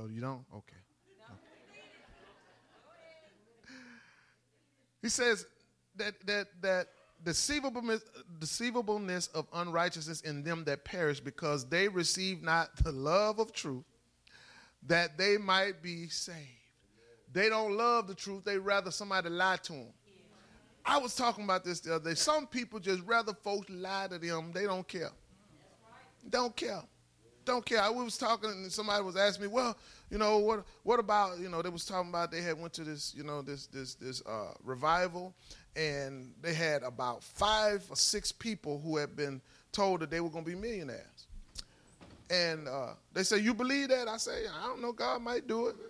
Oh, you don't? Okay. No. He says that deceivableness of unrighteousness in them that perish, because they receive not the love of truth, that they might be saved. They don't love the truth. They rather somebody lie to them. I was talking about this the other day. Some people just rather folks lie to them. They don't care. Don't care. Don't care. I was talking and somebody was asking me, well, you know, what about, you know, they was talking about they had went to this, you know, this revival, and they had about 5 or 6 people who had been told that they were going to be millionaires. And they say, you believe that? I say, I don't know, God might do it.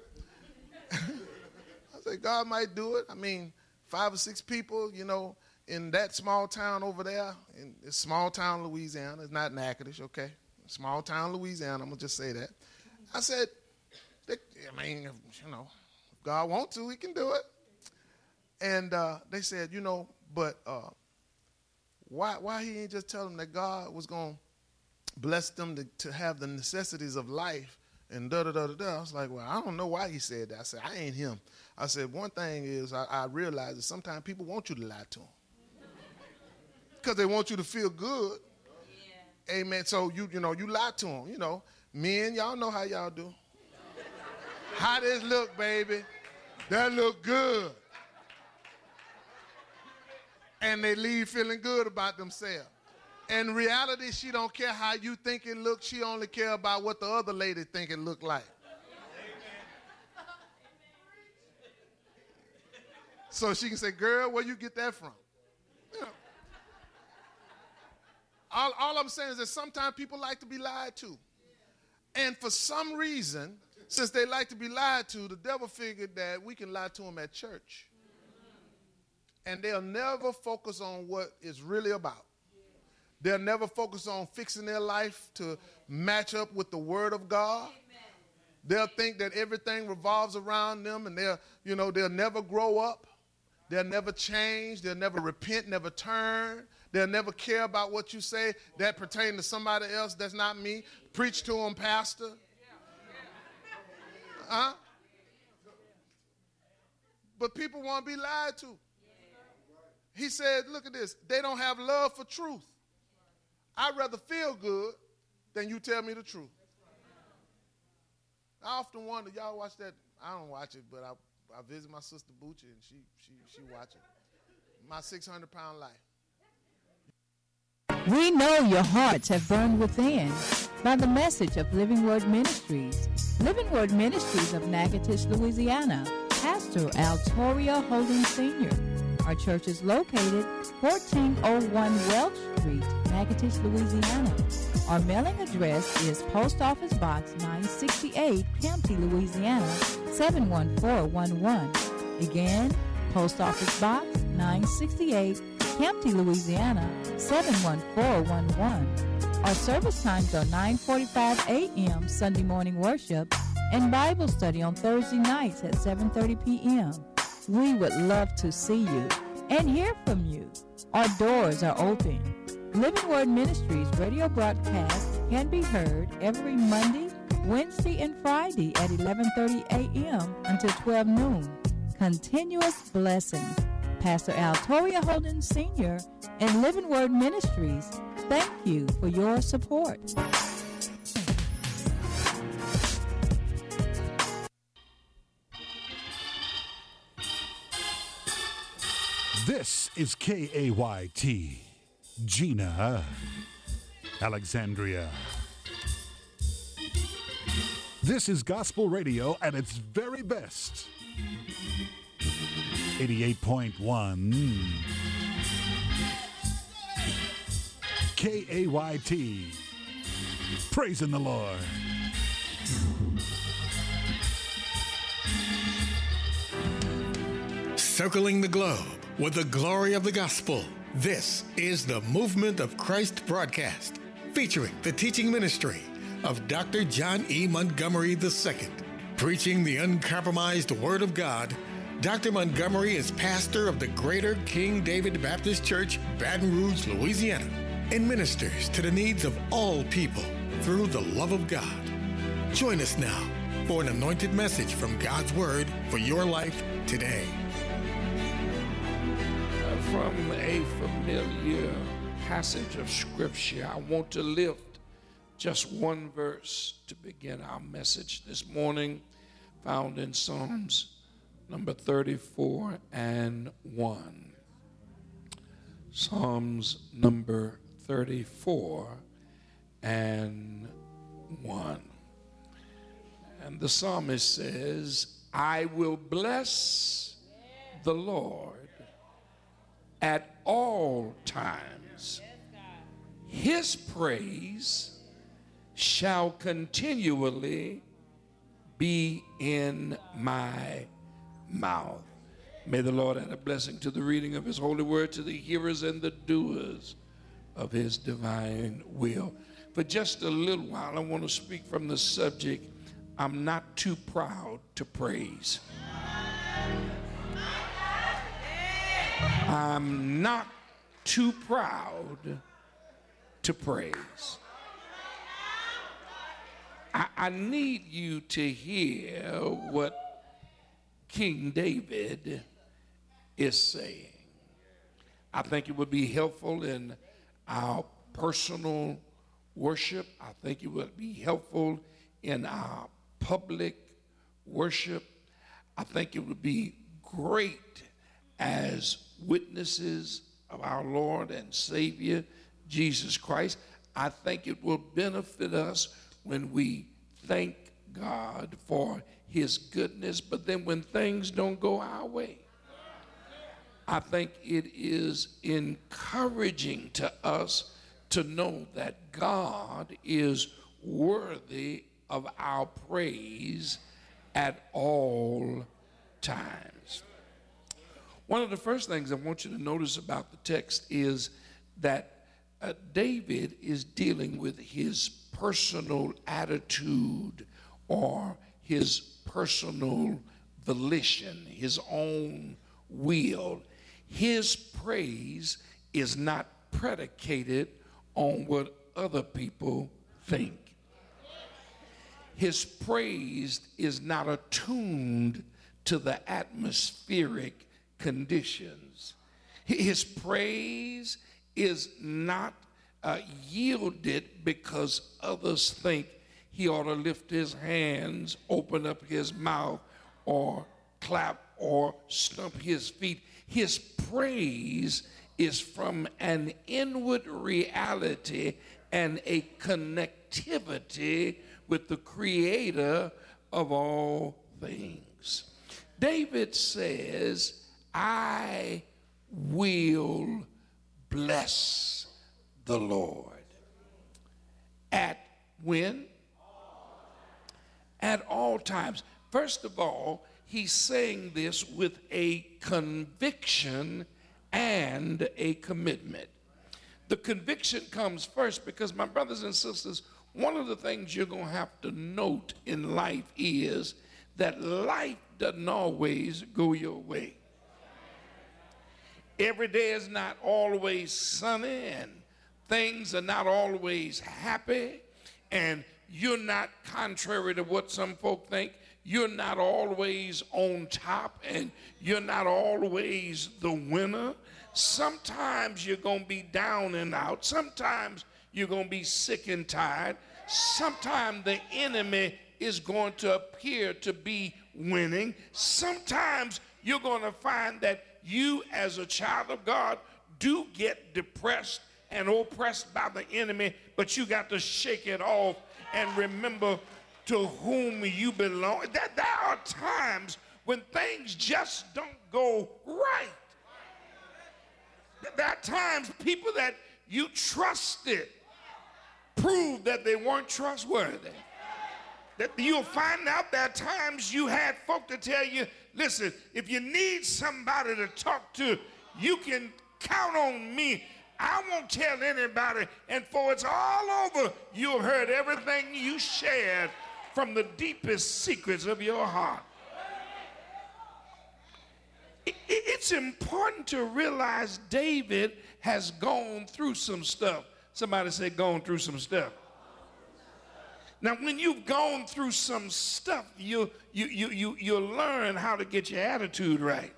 I say, God might do it. I mean, 5 or 6 people, you know, in that small town over there, in this small town Louisiana, it's not Natchitoches, okay? Small town Louisiana, I'm going to just say that. I said, I mean, you know, if God wants to, he can do it. And they said, you know, but why he ain't just tell them that God was going to bless them to have the necessities of life and da-da-da-da-da. I was like, well, I don't know why he said that. I said, I ain't him. I said, one thing is I realize that sometimes people want you to lie to them because they want you to feel good. Yeah. Amen. So, you know, you lie to them. You know, men, y'all know how y'all do. How this look, baby? That look good. And they leave feeling good about themselves. In reality, she don't care how you think it looks. She only care about what the other lady think it look like. Amen. So she can say, girl, where you get that from? You know. All I'm saying is that sometimes people like to be lied to. And for some reason, since they like to be lied to, the devil figured that we can lie to them at church. And they'll never focus on what it's really about. They'll never focus on fixing their life to match up with the Word of God. They'll think that everything revolves around them, and they'll never grow up. They'll never change. They'll never repent, never turn. They'll never care about what you say that pertains to somebody else. That's not me. Preach to them, pastor. Huh? But people want to be lied to. He said, look at this. They don't have love for truth. I'd rather feel good than you tell me the truth. I often wonder, y'all watch that? I don't watch it, but I visit my sister Bucci, and she watch it. My 600-pound life. We know your hearts have burned within by the message of Living Word Ministries. Living Word Ministries of Natchitoches, Louisiana. Pastor Altoria Holden Sr. Our church is located 1401 Welch Street, Natchitoches, Louisiana. Our mailing address is Post Office Box 968, Kempty, Louisiana 71411. Again, Post Office Box 968, Kempty, Louisiana 71411. Our service times are 9:45 a.m. Sunday morning worship and Bible study on Thursday nights at 7:30 p.m. We would love to see you and hear from you. Our doors are open. Living Word Ministries radio broadcast can be heard every Monday, Wednesday, and Friday at 11:30 a.m. until 12 noon. Continuous blessings. Pastor Altoria Holden Sr. and Living Word Ministries, thank you for your support. This is KAYT, Gina, Alexandria. This is gospel radio at its very best. 88.1 KAYT. Praising the Lord. Circling the globe with the glory of the gospel. This is the Movement of Christ broadcast, featuring the teaching ministry of Dr. John E. Montgomery II. Preaching the uncompromised Word of God, Dr. Montgomery is pastor of the Greater King David Baptist Church, Baton Rouge, Louisiana, and ministers to the needs of all people through the love of God. Join us now for an anointed message from God's Word for your life today. From a familiar passage of Scripture, I want to lift just one verse to begin our message this morning, found in Psalms number 34 and 1. Psalms number 34 and 1. And the psalmist says, I will bless the Lord at all times. His praise shall continually be in my mouth. May the Lord add a blessing to the reading of his holy word, to the hearers and the doers of his divine will. For just a little while, I want to speak from the subject, I'm not too proud to praise. I'm not too proud to praise. I need you to hear what King David is saying. I think it would be helpful in our personal worship. I think it would be helpful in our public worship. I think it would be great as witnesses of our Lord and Savior, Jesus Christ. I think it will benefit us when we thank God for his goodness, but then when things don't go our way, I think it is encouraging to us to know that God is worthy of our praise at all times. One of the first things I want you to notice about the text is that David is dealing with his personal attitude or his personal volition, his own will. His praise is not predicated on what other people think. His praise is not attuned to the atmospheric conditions. His praise is not yielded because others think he ought to lift his hands, open up his mouth, or clap or stomp his feet. His praise is from an inward reality and a connectivity with the Creator of all things. David says, I will bless the Lord. At when? At all times. First of all, he's saying this with a conviction and a commitment. The conviction comes first because, my brothers and sisters, one of the things you're going to have to note in life is that life doesn't always go your way. Every day is not always sunny, and things are not always happy, and you're not, contrary to what some folk think, you're not always on top, and you're not always the winner. Sometimes you're going to be down and out. Sometimes you're going to be sick and tired. Sometimes the enemy is going to appear to be winning. Sometimes you're going to find that you, as a child of God, do get depressed and oppressed by the enemy, but you got to shake it off and remember to whom you belong. That there are times when things just don't go right. There are times people that you trusted proved that they weren't trustworthy. That you'll find out there are times you had folk to tell you, listen, if you need somebody to talk to, you can count on me. I won't tell anybody. And for it's all over, you've heard everything you shared from the deepest secrets of your heart. It's important to realize David has gone through some stuff. Somebody say, gone through some stuff. Now, when you've gone through some stuff, you'll learn how to get your attitude right.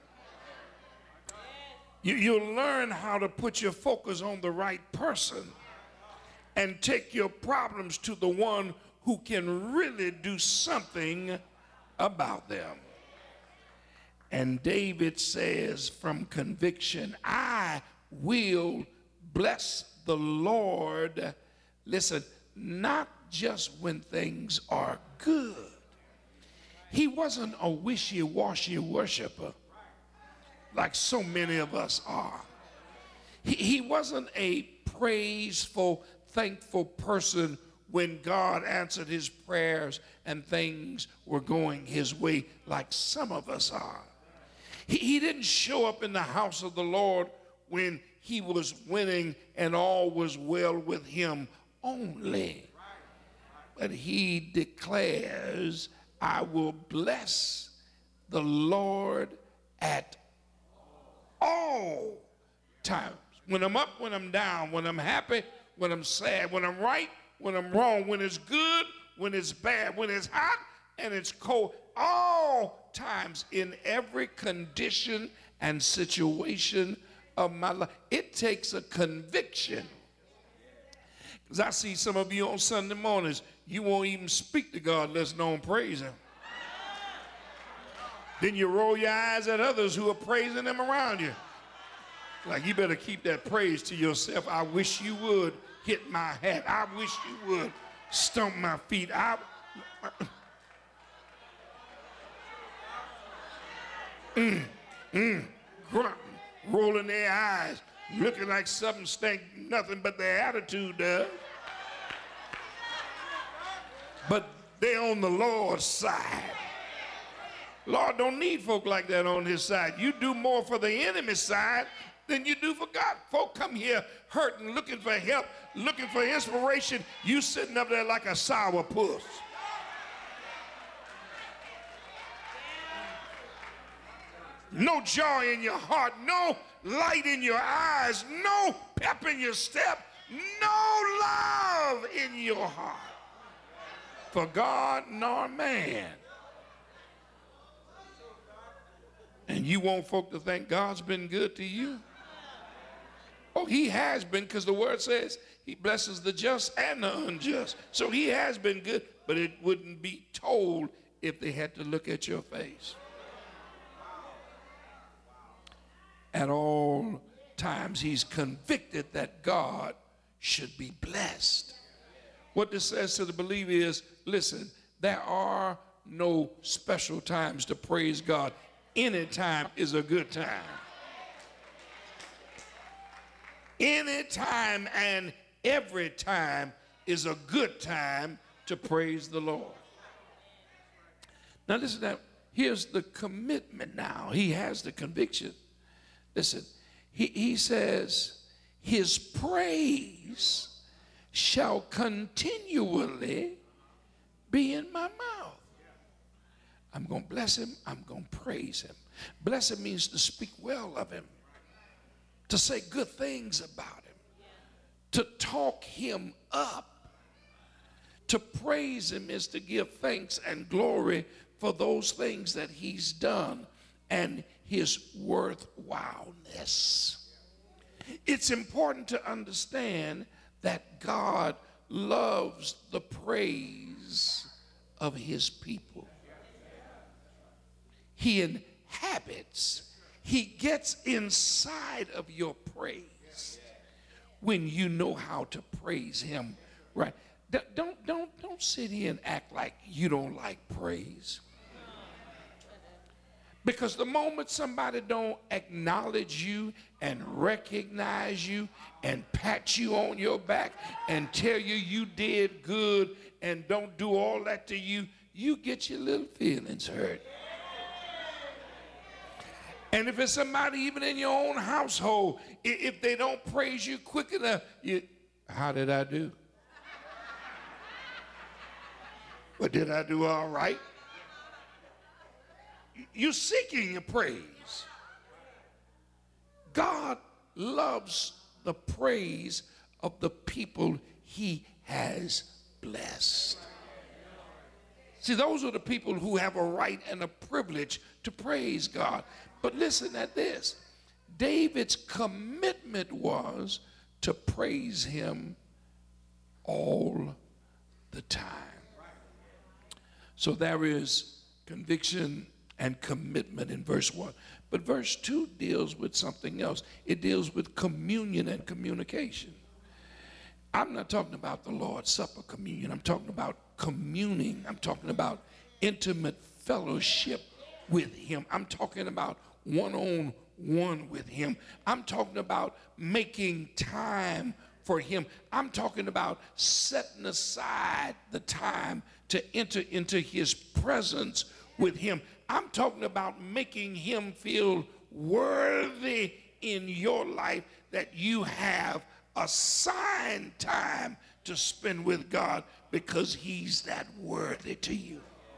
You'll learn how to put your focus on the right person and take your problems to the one who can really do something about them. And David says from conviction, I will bless the Lord. Listen, not just when things are good. He wasn't a wishy-washy worshiper like so many of us are. He wasn't a praiseful, thankful person when God answered his prayers and things were going his way like some of us are. He didn't show up in the house of the Lord when he was winning and all was well with him only. But he declares, I will bless the Lord at all times. When I'm up, when I'm down, when I'm happy, when I'm sad, when I'm right, when I'm wrong, when it's good, when it's bad, when it's hot and it's cold, all times, in every condition and situation of my life. It takes a conviction. Because I see some of you on Sunday mornings, you won't even speak to God unless no one praise him. Then you roll your eyes at others who are praising him around you. Like, you better keep that praise to yourself. I wish you would hit my hat. I wish you would stomp my feet. Grunting, rolling their eyes, looking like something stank, nothing but their attitude does. But they're on the Lord's side. Lord don't need folk like that on his side. You do more for the enemy's side than you do for God. Folk come here hurting, looking for help, looking for inspiration. You sitting up there like a sour puss. No joy in your heart, no light in your eyes, no pep in your step, no love in your heart for God nor man. And you want folk to think God's been good to you? Oh, he has been, because the word says he blesses the just and the unjust. So he has been good, but it wouldn't be told if they had to look at your face. At all times, he's convicted that God should be blessed. What this says to the believer is, listen, there are no special times to praise God. Any time is a good time. Any time and every time is a good time to praise the Lord. Now listen, now, here's the commitment now. He has the conviction. Listen, he says, his praise shall continually be in my mouth. I'm going to bless him. I'm going to praise him. Bless him means to speak well of him, to say good things about him, to talk him up. To praise him is to give thanks and glory for those things that he's done and his worthwhileness. It's important to understand that God loves the praise of his people. He inhabits, he gets inside of your praise when you know how to praise him, right? Don't sit here and act like you don't like praise. Because the moment somebody don't acknowledge you and recognize you and pat you on your back and tell you you did good and don't do all that to you, you get your little feelings hurt. And if it's somebody even in your own household, if they don't praise you quick enough, how did I do? But did I do all right? You're seeking your praise. God loves the praise of the people he has blessed. See, those are the people who have a right and a privilege to praise God. But listen at this. David's commitment was to praise him all the time. So there is conviction and commitment in verse 1. But verse 2 deals with something else. It deals with communion and communication. I'm not talking about the Lord's Supper communion. I'm talking about communing. I'm talking about intimate fellowship with him. I'm talking about one-on-one with him. I'm talking about making time for him. I'm talking about setting aside the time to enter into his presence with him. I'm talking about making him feel worthy in your life, that you have assigned time to spend with God because he's that worthy to you.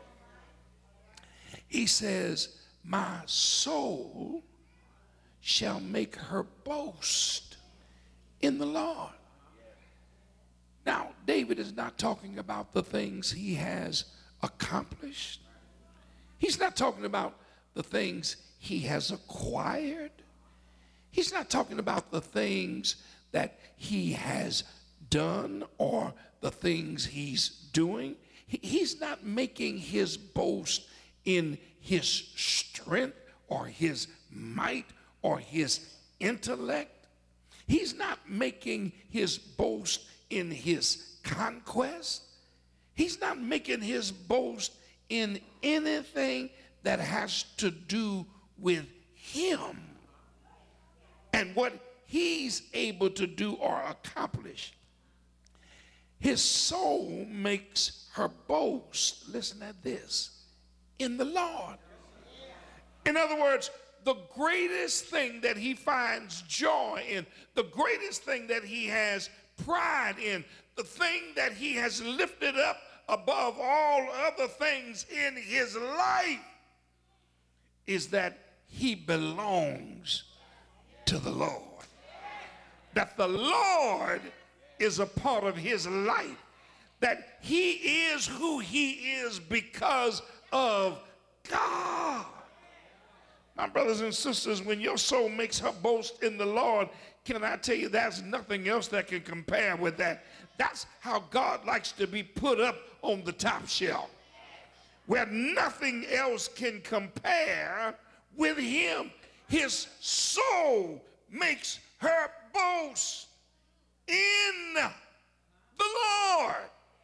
He says, my soul shall make her boast in the Lord. Now, David is not talking about the things he has accomplished. He's not talking about the things he has acquired. He's not talking about the things that he has done or the things he's doing. He's not making his boast in his strength or his might or his intellect. He's not making his boast in his conquest. He's not making his boast in anything that has to do with him and what he's able to do or accomplish. His soul makes her boast, listen at this, in the Lord. In other words, the greatest thing that he finds joy in, the greatest thing that he has pride in, the thing that he has lifted up above all other things in his life is that he belongs to the Lord. That the Lord is a part of his life. That he is who he is because of God. My brothers and sisters, when your soul makes her boast in the Lord, can I tell you, there's nothing else that can compare with that. That's how God likes to be put up on the top shelf, where nothing else can compare with him. His soul makes her boast in the Lord.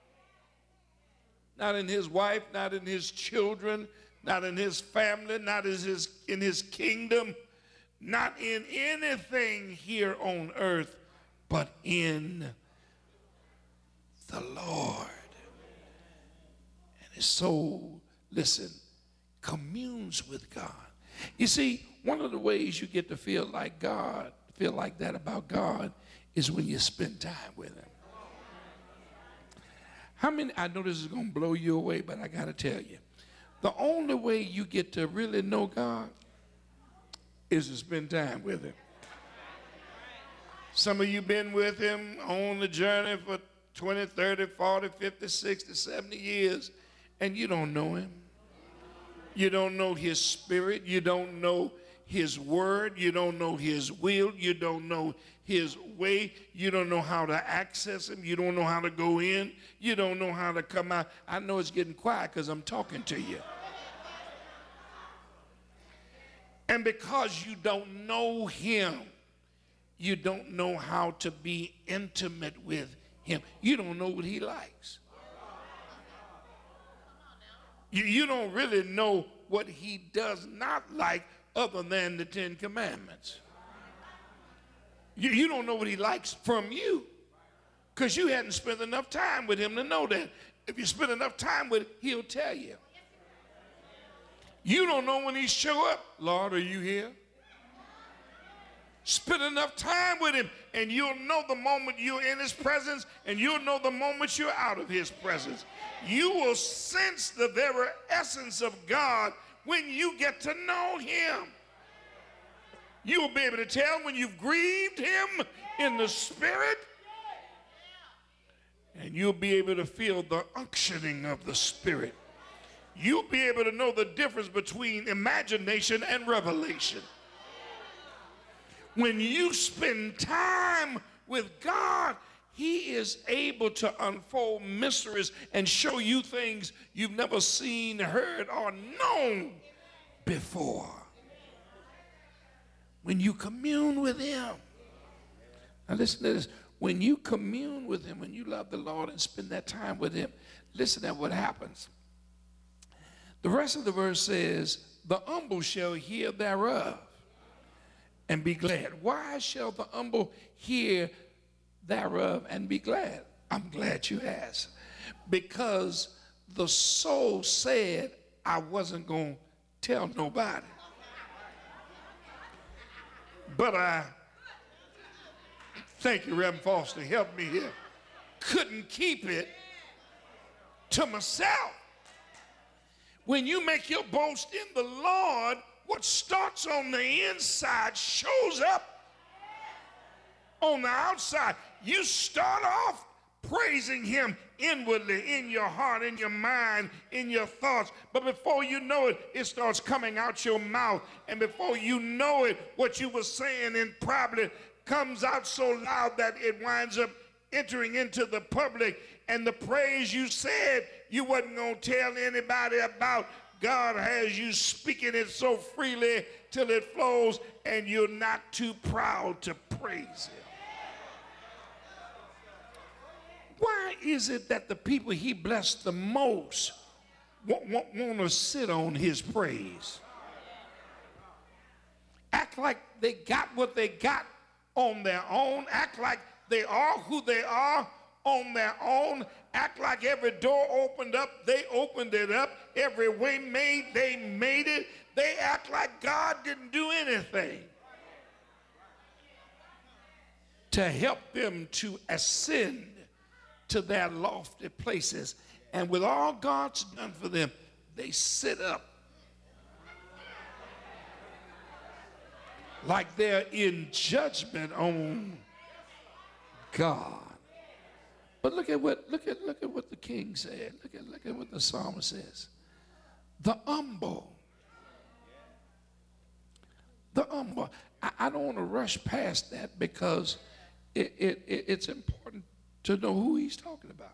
Not in his wife, not in his children, not in his family, not in his kingdom, not in anything here on earth, but in the Lord. And his soul, listen, communes with God. You see, one of the ways you get to feel like that about God is when you spend time with him. I know this is going to blow you away, but I got to tell you, the only way you get to really know God is to spend time with him. Some of you been with him on the journey for 20, 30, 40, 50, 60, 70 years, and you don't know him. You don't know his spirit. You don't know his word. You don't know his will. You don't know his way. You don't know how to access him. You don't know how to go in. You don't know how to come out. I know it's getting quiet because I'm talking to you. And because you don't know him, you don't know how to be intimate with him. You don't know what he likes. You don't really know what he does not like other than the 10 Commandments. You don't know what he likes from you because you hadn't spent enough time with him to know that. If you spend enough time with him, he'll tell you. You don't know when he show up. Lord, are you here? Spend enough time with him and you'll know the moment you're in his presence and you'll know the moment you're out of his presence. You will sense the very essence of God when you get to know him. You'll be able to tell when you've grieved him in the spirit, and you'll be able to feel the unctioning of the spirit you'll be able to know the difference between imagination and revelation. When you spend time with God, he is able to unfold mysteries and show you things you've never seen, heard, or known before. When you commune with him. Now listen to this. When you commune with him, when you love the Lord and spend that time with him, listen to what happens. The rest of the verse says, the humble shall hear thereof and be glad. Why shall the humble hear thereof and be glad? I'm glad you asked. Because the soul said, I wasn't going to tell nobody. But I, thank you, Reverend Foster, help me here, couldn't keep it to myself. When you make your boast in the Lord, what starts on the inside shows up on the outside. You start off praising him inwardly, in your heart, in your mind, in your thoughts. But before you know it, it starts coming out your mouth. And before you know it, what you were saying in private comes out so loud that it winds up entering into the public. And the praise you said you wasn't going to tell anybody about, God has you speaking it so freely till it flows, and you're not too proud to praise him. Why is it that the people he blessed the most want to sit on his praise? Act like they got what they got on their own. Act like they are who they are on their own. Act like every door opened up, they opened it up. Every way made, they made it. They act like God didn't do anything to help them to ascend to their lofty places. And with all God's done for them, they sit up like they're in judgment on God. But look at what the king said. Look at what the psalmist says. The humble. The humble. I don't want to rush past that because it's important to know who he's talking about.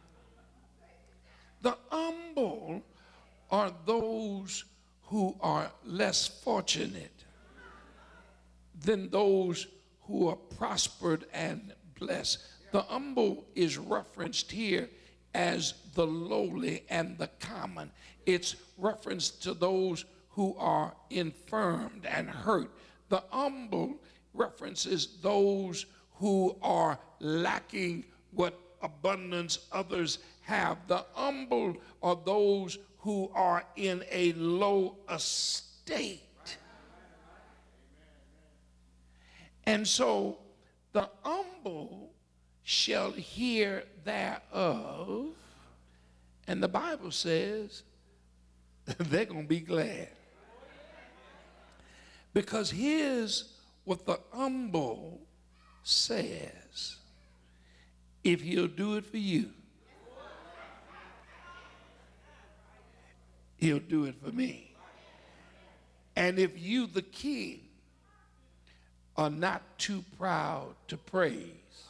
The humble are those who are less fortunate than those who are prospered and blessed. The humble is referenced here as the lowly and the common. It's referenced to those who are infirmed and hurt. The humble references those who are lacking what abundance others have. The humble are those who are in a low estate. And so the humble shall hear thereof, and the Bible says they're going to be glad. Because here's what the humble says: if he'll do it for you, he'll do it for me. And if you, the king, are not too proud to praise,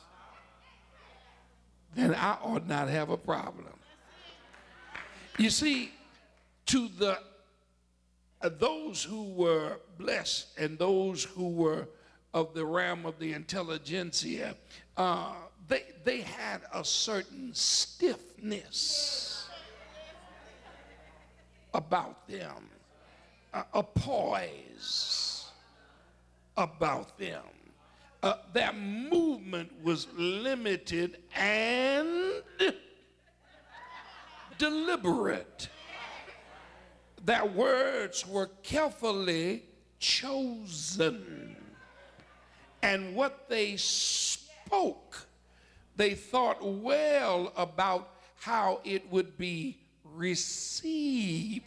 then I ought not have a problem. You see, to those who were blessed and those who were of the realm of the intelligentsia, they had a certain stiffness about them, a poise about them. Their movement was limited and deliberate. Their words were carefully chosen. And what they spoke, they thought well about how it would be received.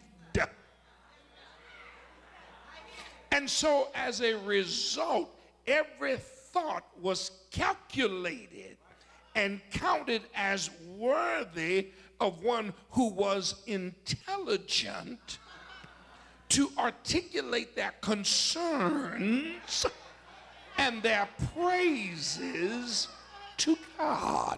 And so as a result, every thought was calculated and counted as worthy of one who was intelligent to articulate their concerns and their praises to God.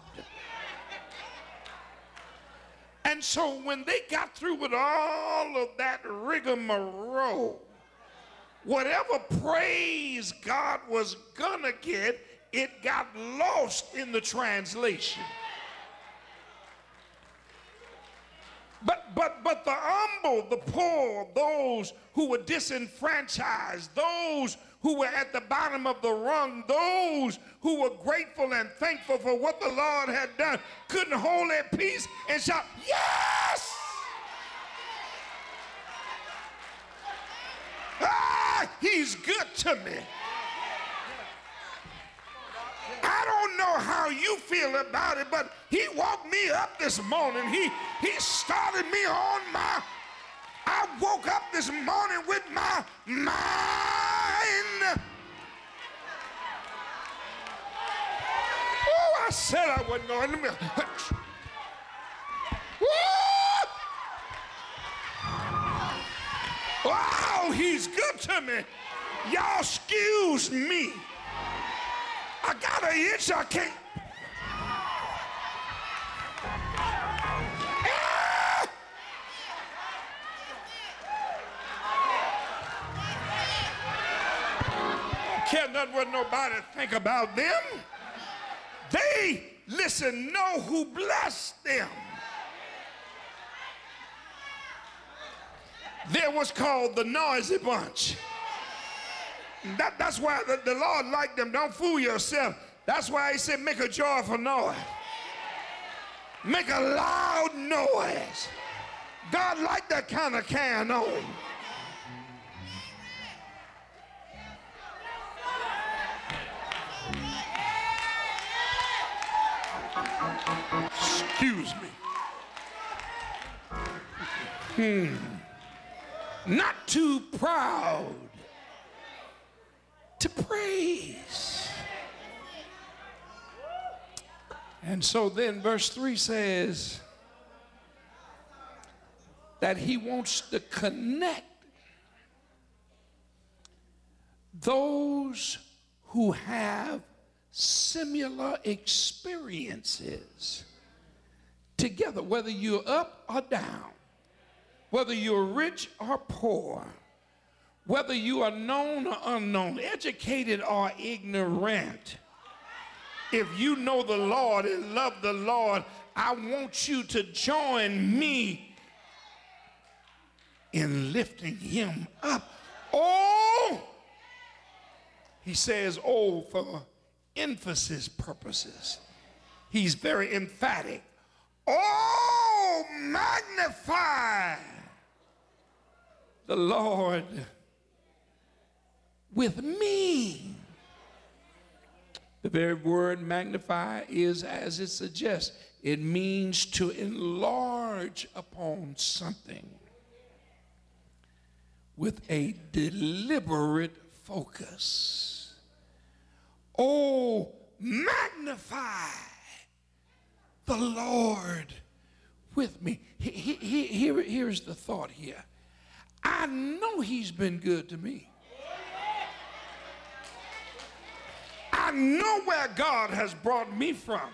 And so when they got through with all of that rigmarole, whatever praise God was gonna get, it got lost in the translation. But the humble, the poor, those who were disenfranchised, those who were at the bottom of the rung, those who were grateful and thankful for what the Lord had done, couldn't hold their peace and shout, yes! Ah, he's good to me. I don't know how you feel about it, but he woke me up this morning. He started me on my, I woke up this morning with my mind. Oh, I said I wasn't going to. Oh, he's good to me. Y'all excuse me. I got an itch, I can't. Care nothing what nobody think about them. They, listen, know who blessed them. They're what's called the noisy bunch. That's why the Lord liked them. Don't fool yourself. That's why he said make a joyful noise. Make a loud noise. God liked that kind of carrying on. Excuse me. Not too proud to praise. And so then verse 3 says that he wants to connect those who have similar experiences together, whether you're up or down, whether you're rich or poor, whether you are known or unknown, educated or ignorant. If you know the Lord and love the Lord, I want you to join me in lifting him up. Oh, he says, oh, for emphasis purposes. He's very emphatic. Oh, magnify the Lord with me. The very word magnify is as it suggests. It means to enlarge upon something with a deliberate focus. Oh, magnify the Lord with me. Here's the thought here. I know he's been good to me. I know where God has brought me from.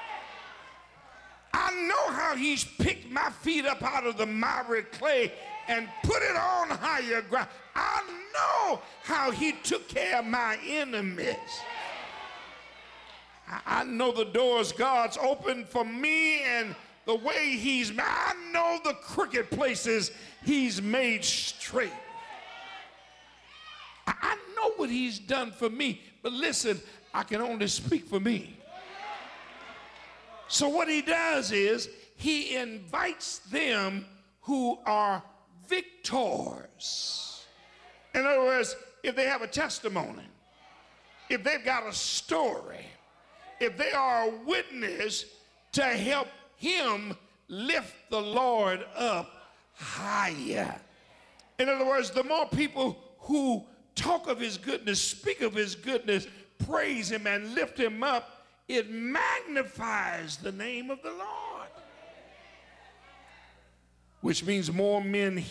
I know how he's picked my feet up out of the miry clay and put it on higher ground. I know how he took care of my enemies. I know the doors God's opened for me and the way I know the crooked places he's made straight. I know what he's done for me, but listen, I can only speak for me. So what he does is he invites them who are victors. In other words, if they have a testimony, if they've got a story, if they are a witness to help him lift the Lord up higher. In other words, the more people who talk of his goodness, speak of his goodness, praise him and lift him up, it magnifies the name of the Lord. which means more men